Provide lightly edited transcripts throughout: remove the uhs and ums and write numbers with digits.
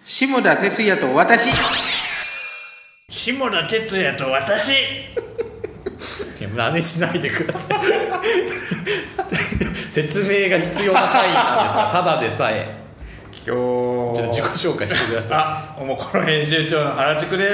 下田哲也と私。 下田哲也と私。 真似しないでください。説明が必要な回なんですが、ただでさえ今日ちょっと自己紹介してくださおもころ編集長の原宿です。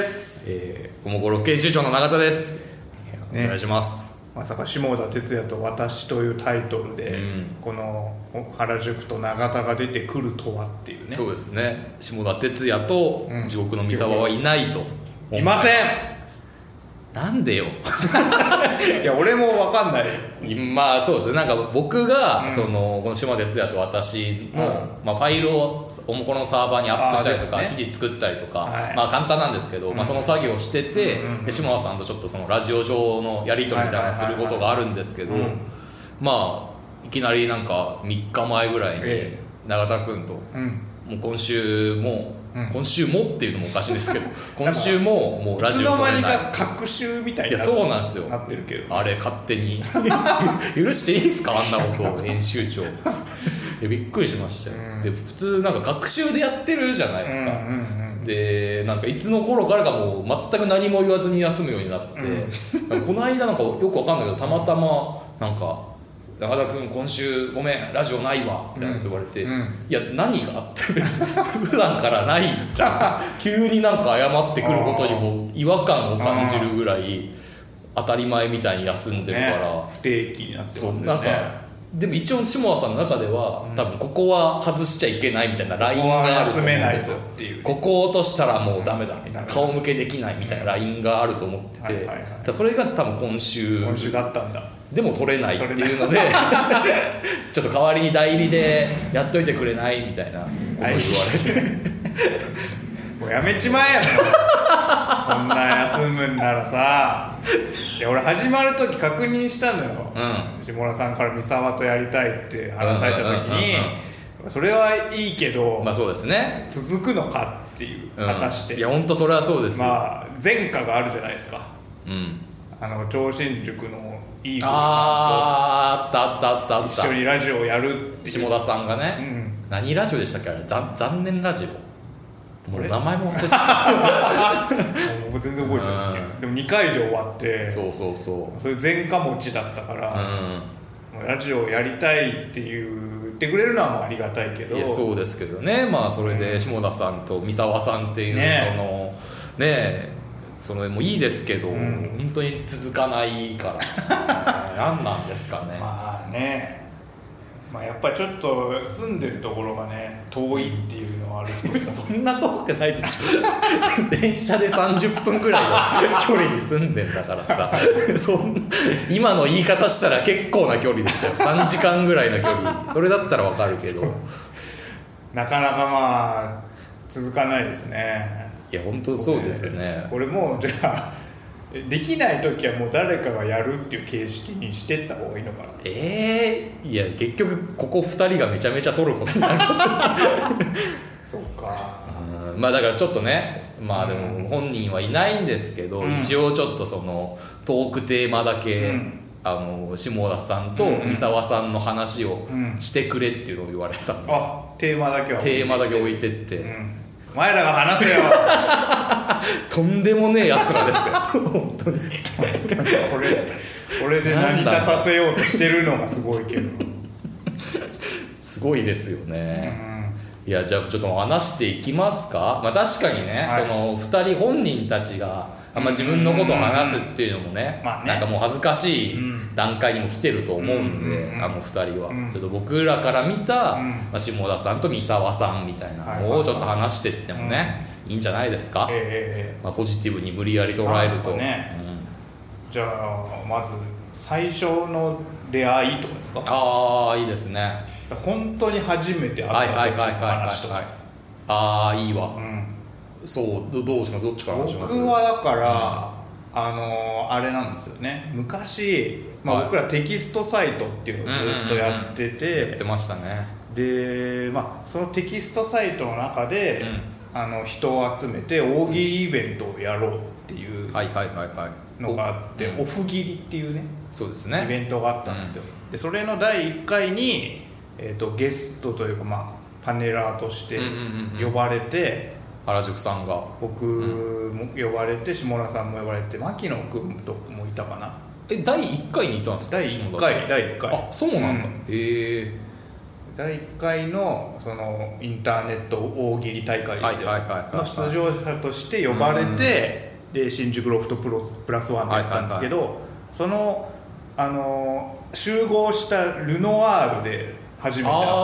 い。おもころ編集長の永田です、 ね、 お願いします。 まさか下田哲也と私というタイトルで、この原宿と永田が出てくるとはっていうね。 そうですね、下田哲也と地獄の三沢はいないと、 いません。 なんでよ。 いや俺も分かんない。 まあそうですね、なんか僕が、この下田哲也と私の、ファイルをおもころのサーバーにアップしたりとか、記事作ったりとか、まあ簡単なんですけど、その作業をしてて、で下田さんとちょっとそのラジオ上のやり取りみたいなのをすることがあるんですけど、まあいきなりなんか3日前ぐらいに永田君と、もう今週もっていうのもおかしいですけど今週ももうラジオ撮れない。 いつの間にか隔週みたいになってる。 そうなんですよ、 なってるけど、 あれ勝手に許していいですか、あんなこと編集長。びっくりしましたよ、で普通なんか学習でやってるじゃないですか、でなんかいつの頃からかもう全く何も言わずに休むようになって、この間なんかよくわかんないけどたまたまなんか永田君今週ごめんラジオないわみたいなこと言われて、いや何があって別に普段からないじゃん。急になんか謝ってくることにも違和感を感じるぐらい当たり前みたいに休んでるから、 不定期になってますよね。 そうなんかでも一応下田さんの中では、多分ここは外しちゃいけないみたいなラインがあると思うんですよ。ここを落としたらもうダメだみたいな、顔向けできないみたいなラインがあると思ってて、それが多分今週だったんだ。 でも取れないっていうのでちょっと代わりに代理でやっといてくれないみたいなこと言われてもうやめちまえよこんな休むんならさ。いや俺始まる時確認したのよ、下田さんから三沢とやりたいって話された時に、それはいいけど、 まあそうですね、 続くのかっていう果たして、 いや本当それはそうですよ。 まあ前科があるじゃないですか、超新塾のいい子さんとあった一緒にラジオをやるっていう下田さんがね、何ラジオでしたっけあれ、残念ラジオ、もう名前も忘れちゃったもう全然覚えてない、でも2回で終わって、 そうそれ前科持ちだったから、もうラジオやりたいって言ってくれるのはもうありがたいけど。 いやそうですけどね、まあそれで下田さんと三沢さんっていう、そのねそれもいいですけど、本当に続かないから何なんですかね。 まあね、やっぱりちょっと住んでるところがね遠いっていうのはあるけどそんな遠くないでしょ電車で30分くらいの距離に住んでんだからさ今の言い方したら結構な距離ですよ、3時間ぐらいの距離、それだったらわかるけどなかなか続かないですね。 いや本当そうですよね。 これもうじゃあできない時はもう誰かがやるっていう形式にしてった方がいいのかな。 いや結局ここ2人がめちゃめちゃ取ることになりますそうか。 まあだからちょっとね、まあでも本人はいないんですけど、一応ちょっとそのトークテーマだけ、下田さんと三沢さんの話をしてくれっていうのを言われたんで、 テーマだけ置いてって、 お前らが話せよとんでもねえやつらですよ本当にこれで成り立たせようとしてるのがすごいけどすごいですよね、いやじゃあちょっと話していきますか。確かにね、その2人本人たちが自分のことを話すっていうのもね、なんかもう恥ずかしい段階にも来てると思うんで、2人は、ちょっと僕らから見た、下田さんと三沢さんみたいなのをちょっと話してってもね、いいんじゃないですか、ポジティブに無理やり捉えると、 じゃあまず最初の出会いとかですか。 いいですね。 本当に初めて会った時の話とか。 いいわ、そうどうします、どっちから話します。 僕はだからあれなんですよね、昔、僕らテキストサイトっていうのをずっとやってて、 やってましたね。 で、そのテキストサイトの中で、人を集めて大喜利イベントをやろうっていうのがあって、オフ切りっていうね、 そうですね、 イベントがあったんですよ、でそれの第1回に、ゲストというか、パネラーとして呼ばれて、 原宿さんが僕も呼ばれて、下田さんも呼ばれて、牧野君ともいたかな。 第1回にいたんですか？ 第1回あ、そうなんだ、 第1回のそのインターネット大喜利大会ですよの出場者として呼ばれて、で新宿ロフトプラスワンでやったんですけど、その集合したルノワールで初めて会った。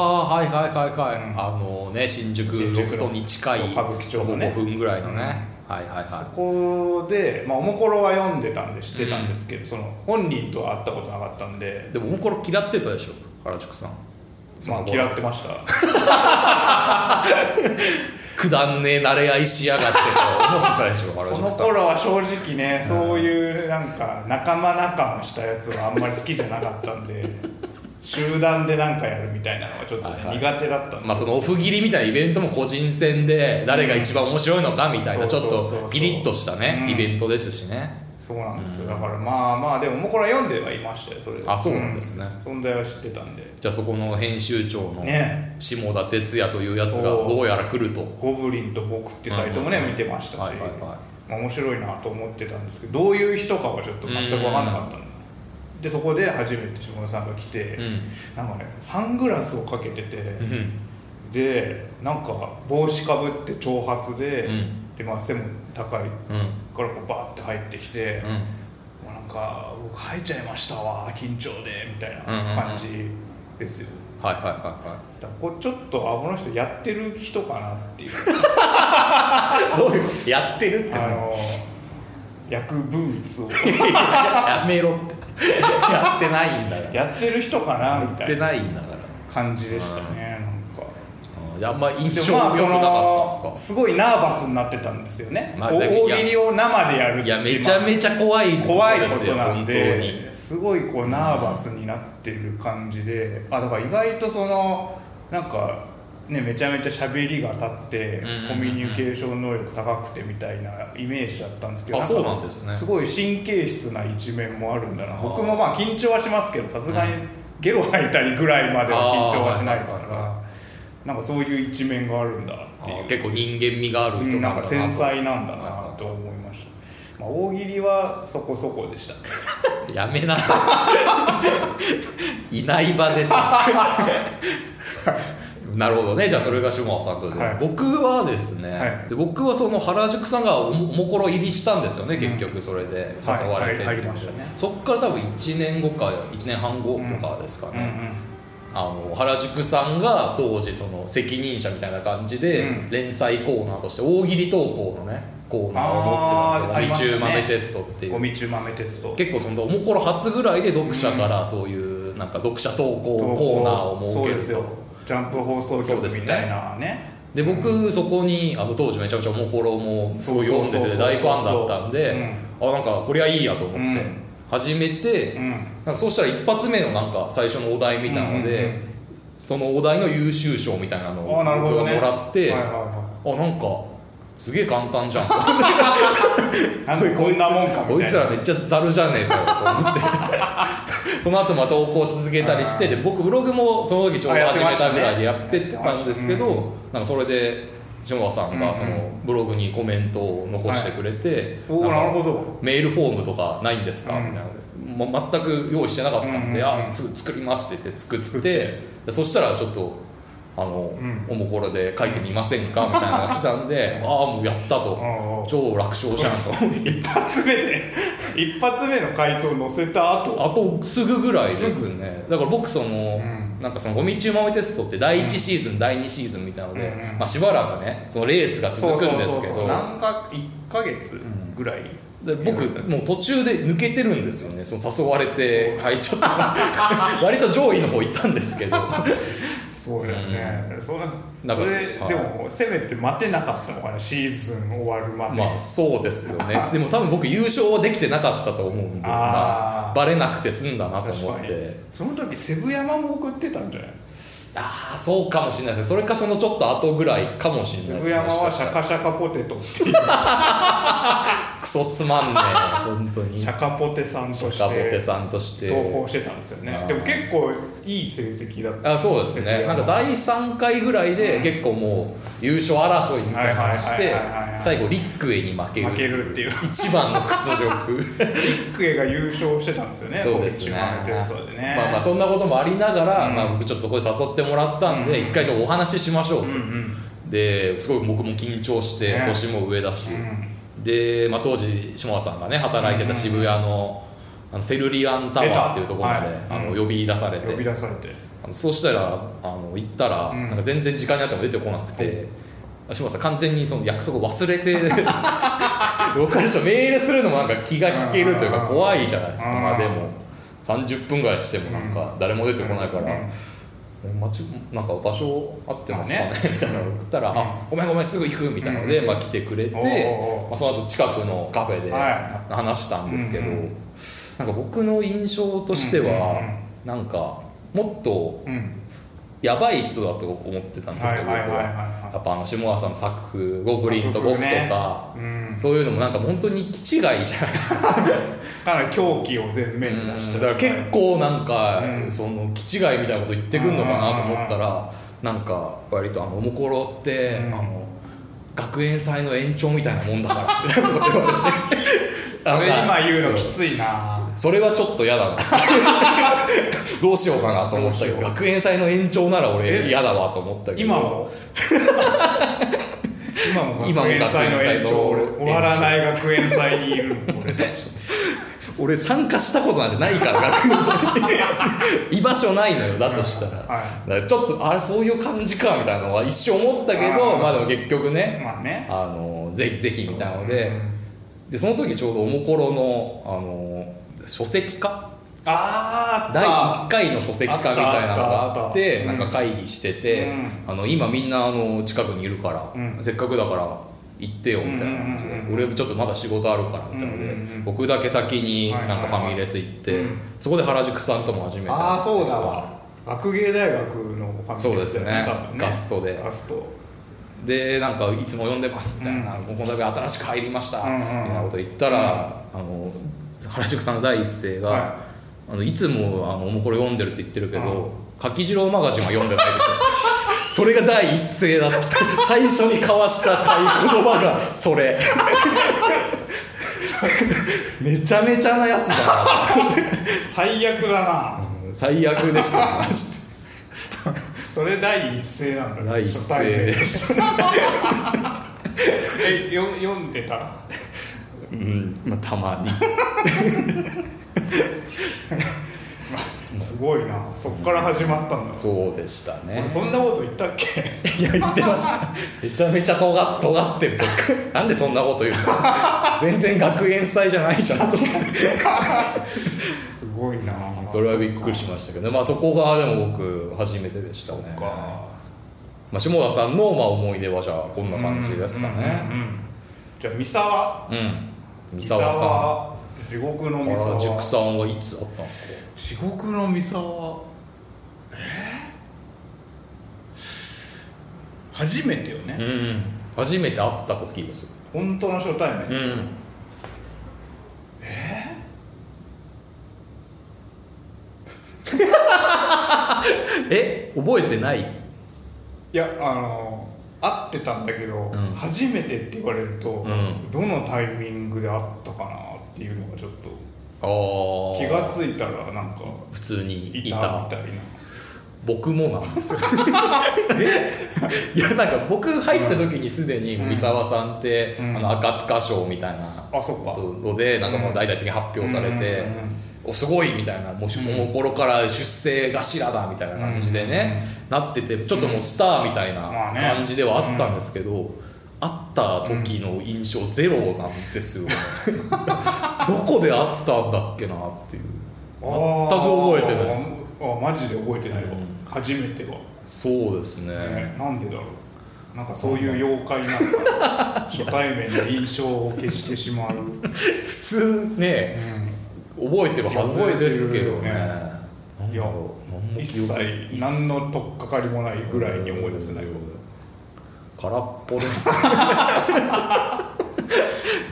新宿ロフトに近い歌舞伎町のね 5分ぐらいのね、 そこで、おもころは読んでたんで知ってたんですけど、その本人とは会ったことなかったんで。 でもおもころ嫌ってたでしょ原宿さん。 嫌ってました。 くだんねえ慣れ合いしやがってと思ってたでしょ原宿さん。 その頃は正直ね、そういうなんか仲間したやつはあんまり好きじゃなかったんで集団でなんかやるみたいなのがちょっと、苦手だったんですよ。 そのオフ切りみたいなイベントも個人戦で誰が一番面白いのかみたいな、ちょっとピリッとしたね、イベントですしね。 そうなんですよ。だからでももうこれは読んではいましたよ、それで。 あ、そうなんですね、 存在は知ってたんで。 じゃあそこの編集長の下田哲也というやつがどうやら来ると。 ゴブリンと僕ってサイトもね、見てましたし、面白いなと思ってたんですけど、どういう人かはちょっと全く分かんなかったので、そこで初めて下田さんが来て、なんかねサングラスをかけてて、でなんか帽子かぶって長髪で、で背も高いからこうバーって入ってきて、もうなんか僕入っちゃいましたわ緊張でみたいな感じですよ。だからこうちょっとこの人やってる人かなっていうどういうやってるって薬物をやめろってやってないんだよ。 やってる人かなみたいな感じでしたね。 じゃああんま印象良くなかったんですか？ すごいナーバスになってたんですよね。大喜利を生でやるってめちゃめちゃ怖いことなんで、すごいこうナーバスになってる感じで、だから意外とそのなんかね、めちゃめちゃ喋りが立ってコミュニケーション能力高くてみたいなイメージだったんですけど、 そうなんですね。 すごい神経質な一面もあるんだな。僕も緊張はしますけど、さすがにゲロ吐いたりぐらいまでは緊張はしないですから、なんかそういう一面があるんだっていう。 結構人間味がある人なんか繊細なんだなと思いました。大喜利はそこそこでした。 やめなさい。いない場です。なるほどね。じゃあそれが下川さんとで、僕はですね、で僕はその原宿さんがおもころ入りしたんですよね、結局それで誘われてっていう、そっから多分1年後か1年半後とかですかね、原宿さんが当時その責任者みたいな感じで連載コーナーとして大喜利投稿のねコーナーを持ってたんですよ。ゴミ中豆テストっていう。 ゴミ中豆テスト。 結構そのおもころ初ぐらいで読者からそういうなんか読者投稿コーナーを設けると。 ジャンプ放送局みたいなね。 で僕そこに当時めちゃくちゃおもころもすごい読んでて大ファンだったんで、なんかこれはいいやと思って始めて、なんかそうしたら一発目のなんか最初のお題みたいなので、そのお題の優秀賞みたいなのを僕がもらって、なんかすげえ簡単じゃんなんでこんなもんかみたいな、 こいつらめっちゃザルじゃねえかよと思ってその後また投稿続けたりして、で僕ブログもその時ちょうど始めたぐらいでやってたんですけど、なんかそれで下川さんがそのブログにコメントを残してくれて、 なるほど、 メールフォームとかないんですかみたいなので、全く用意してなかったんで、すぐ作りますって言って作って、そしたらちょっとおもころで書いてみませんかみたいなのが来たんで、もうやったと、超楽勝じゃんと一発目の回答載せた後すぐぐらいですね。だから僕その、なんかそのゴミ中豆テストって第1シーズン、第2シーズンみたいなので、しばらくねそのレースが続くんですけど、 なんか1ヶ月ぐらいで僕もう途中で抜けてるんですよね。その誘われてちょっと割と上位の方行ったんですけどそうだよね、それでもせめて待てなかったのかな、シーズン終わるまで。 そうですよねでも多分僕優勝はできてなかったと思うんで、バレなくて済んだなと思って。 その時セブ山も送ってたんじゃない？ そうかもしれないですね。それかそのちょっと後ぐらいかもしれないですね。 セブ山はシャカシャカポテトっていうクソソつまんねえ本当にシャカポテさんとしてシャカポテさんとして投稿してたんですよね。でも結構いい成績だったそうですね。なんか第3回ぐらいで結構もう優勝争いみたいなのをして最後リックエに負けるっていう一番の屈辱リックエが優勝してたんですよね。 そうですね。 テストでね。 まあそんなこともありながら、まあ僕ちょっとそこで誘ってもらったんで一回ちょっとお話ししましょうと。ですごい僕も緊張して年も上だし、で、まあ、当時下田さんがね働いてた渋谷のセルリアンタワーっていうところまで呼び出されてそうしたら行ったらなんか全然時間になっても出てこなくて、下田さん完全にその約束を忘れて僕からしたらメールするのもなんか気が引けるというか怖いじゃないですか。まあでも30分ぐらいしてもなんか誰も出てこないからなんか場所合ってますかねみたいなのを送ったらごめんすぐ行くみたいなので来てくれてその後近くのカフェで話したんですけど、なんか僕の印象としてはなんかもっとやばい人だと思ってたんですよ。僕はやっぱ下田さんの作風ゴブリンと僕とかそういうのもなんか本当に気違いじゃないですかかなり狂気を前面に出してだから結構なんかその気違いみたいなこと言ってくるのかなと思ったらなんか割とおもころって学園祭の延長みたいなもんだからみたいなこと言われてそれ今言うのきついな。 それはちょっと嫌だなどうしようかなと思ったけど学園祭の延長なら俺嫌だわと思ったけど今も学園祭の延長終わらない学園祭にいるの俺たち俺参加したことなんてないから学園祭居場所ないのよ。だとしたら、だからちょっとあれそういう感じかみたいなのは一瞬思ったけどまあでも結局ね、ぜひぜひみたいなのでその時ちょうどおもころの書籍化第1回の書籍化みたいなのがあってなんか会議してて今みんな近くにいるからせっかくだから行ってよみたいな感じで俺ちょっとまだ仕事あるからみたいなので僕だけ先になんかファミレス行ってそこで原宿さんとも初めてそうだわ学芸大学のファミレスそうですねガストでなんかいつも呼んでますみたいなこの度新しく入りましたみたいなこと言ったら原宿さんの第一声がいつもおもころ読んでるって言ってるけど柿次郎マガジンは読んでないでしょそれが第一声だった最初に交わした言葉がそれめちゃめちゃなやつだな最悪だな最悪でしたマジでそれ第一声なんだ。 第一声でした読んでたらまあたまにすごいな。そっから始まったんだ。 そうでしたね。 俺そんなこと言ったっけいや言ってましためちゃめちゃ尖ってるとかなんでそんなこと言うの全然学園祭じゃないじゃんすごいな。 それはびっくりしましたけど、まあそこがでも僕初めてでしたね。まあ、下田さんの思い出はじゃあこんな感じですかね。 じゃあ三沢三沢さん地獄の三沢原宿さんはいつあったんですか。 地獄の三沢初めてよね。 初めて会った時ですよ。 本当の初対面。 覚えてない。 いや会ってたんだけど、初めてって言われると、どのタイミングで会ったかなっていうのがちょっと気がついたらなんか普通にいたみたいな。僕もなんですよいやなんか僕入った時にすでに三沢さんって、赤塚賞みたいなことでなんかもう大々的に発表されて、すごいみたいな、もう頃から出世頭だみたいな感じでね、なっててちょっともうスターみたいな感じではあったんですけど、会った時の印象ゼロなんですよどこで会ったんだっけなっていう、全く覚えてない。 マジで覚えてないわ、初めては。 そうですね、 なんでだろう、なんかそういう妖怪なんか初対面の印象を消してしまう普通ね、覚えてるはずですけどね。 いや一切何の取っかかりもないぐらいに思い出せない。 空っぽです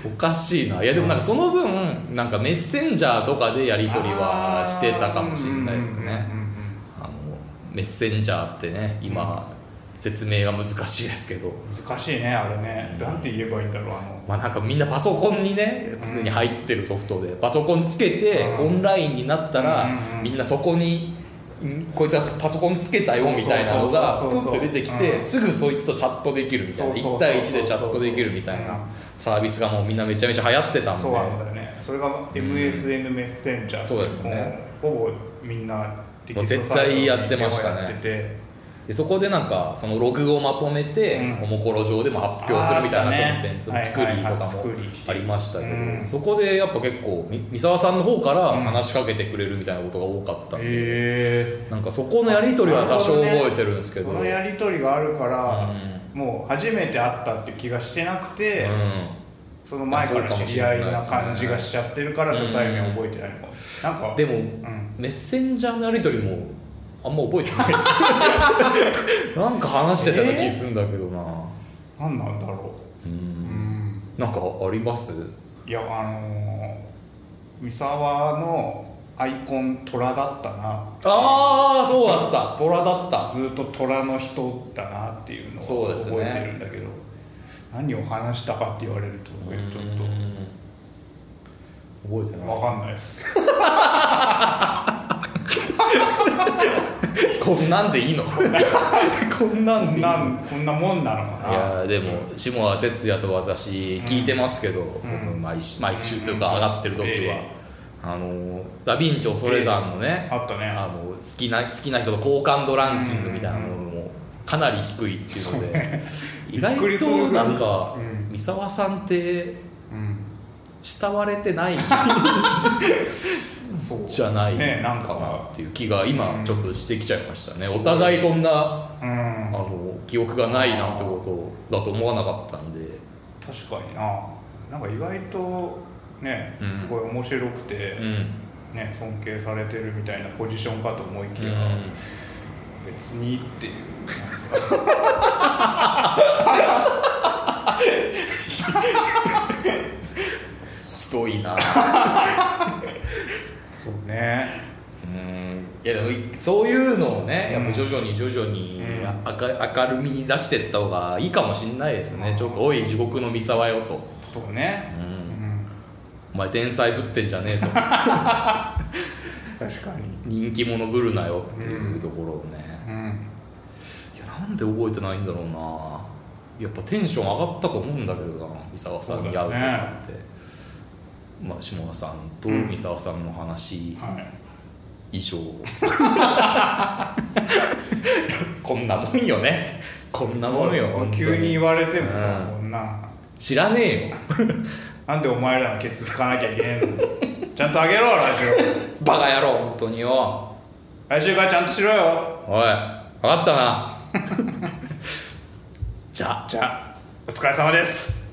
おかしいな。いやでもなんかその分なんかメッセンジャーとかでやり取りはしてたかもしれないですね。メッセンジャーってね今、説明が難しいですけど、 難しいねあれね。なんて言えばいいんだろう。 まあなんかみんなパソコンにね常に入ってるソフトで、パソコンつけてオンラインになったら、みんなそこにこいつはパソコンつけたよみたいなのがプッと出てきて、すぐそいつとチャットできるみたいな、1対1でチャットできるみたいなサービスがもうみんなめちゃめちゃ流行ってたんで。 そうなんだよね。それが MSN メッセンジャー、 そうですね。 ほぼみんなもう絶対やってましたね。でそこでなんかそのログをまとめて、おもころ上でも発表するみたいなコンテンツの作りとかもありましたけど、そこでやっぱ結構三沢さんの方から話しかけてくれるみたいなことが多かったんで、なんかそこのやり取りは多少覚えてるんですけど、 そのやり取りがあるから、もう初めて会ったって気がしてなくて、その前から知り合いな感じがしちゃってるから初対面覚えてないのか。なんかでも、メッセンジャーのやり取りもあんま覚えてないですなんか話してたような気するんだけどな。 何なんだろう。なんかあります？ いや三沢のアイコン虎だったな。 ああそうだった、虎だった。 ずっと虎の人だなっていうのを覚えてるんだけど、何を話したかって言われるとちょっと覚えてない。 分かんないですこんなんでいいのこんなんでいいのこんなもんなのかな。 いやでも下川哲也と私聞いてますけど、毎週というか上がってる時は、ダヴィンチ恐山のね、 あったね、 好きな人と好感度ランキングみたいなのもかなり低いっていうので、意外となんか三沢さんって慕われてないじゃないかなっていう気が今ちょっとしてきちゃいましたね。お互いそんな記憶がないなんてことだと思わなかったんで。 確かになんか意外とね、すごい面白くて、ね、尊敬されてるみたいなポジションかと思いきや、別にっていうひどいなそうね。 いやでもそういうのをね、やっぱ徐々に明るみに出していった方がいいかもしれないですね。ちょっとおい地獄の三沢よと。 そうね。 お前天才ぶってんじゃねえぞ確かに人気者ぶるなよっていうところをね、いやなんで覚えてないんだろうな。やっぱテンション上がったと思うんだけどな、三沢さんに会うとなって、まあ下川さんと三沢さんの話以上、こんなもんよね。こんなもんよ。 急に言われてもさ、こんな知らねえよなんでお前らのケツ拭かなきゃいけねえのちゃんとあげろラジオバカ野郎本当によ。 来週からちゃんとしろよ。 おい分かったなじゃあお疲れ様です。